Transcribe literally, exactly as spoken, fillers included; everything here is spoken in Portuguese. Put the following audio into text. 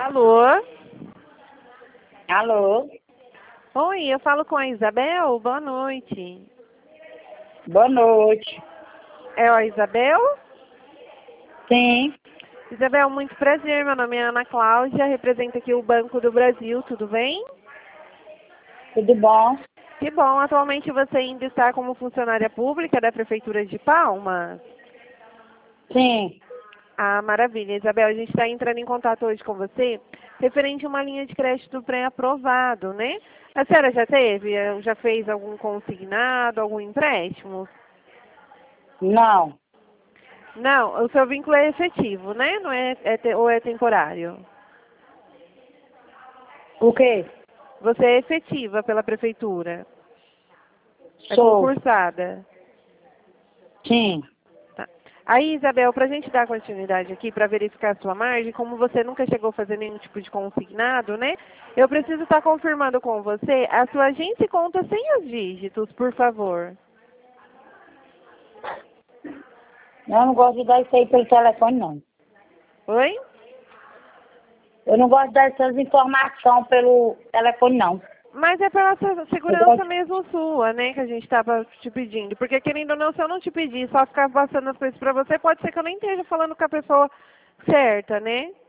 Alô? Alô? Oi, eu falo com a Isabel? Boa noite. Boa noite. É a Isabel? Sim, Isabel, muito prazer. Meu nome é Ana Cláudia, represento aqui o Banco do Brasil, tudo bem? tudo bom? Que bom, atualmente você ainda está como funcionária pública da Prefeitura de Palmas? Sim, Ah, maravilha. Isabel, a gente está entrando em contato hoje com você referente a uma linha de crédito pré-aprovado, né? A senhora já teve, eh, já fez algum consignado, algum empréstimo? não. Não, o seu vínculo é efetivo, né? Não é, é te- ou é temporário? O quê? Você é efetiva pela prefeitura? É Sou. concursada? Sim, Tá. Aí, Isabel, para a gente dar continuidade aqui, para verificar a sua margem, como você nunca chegou a fazer nenhum tipo de consignado, né? Eu preciso estar confirmando com você a sua agência e conta sem os dígitos, por favor. eu não gosto de dar isso aí pelo telefone, não. Oi? Eu não gosto de dar essas informações pelo telefone, não. Mas é pela se- Eu segurança gosto... mesmo sua, né, que a gente estava te pedindo. Porque, querendo ou não, se eu não te pedir, só ficar passando as coisas para você, pode ser que eu nem esteja falando com a pessoa certa, né?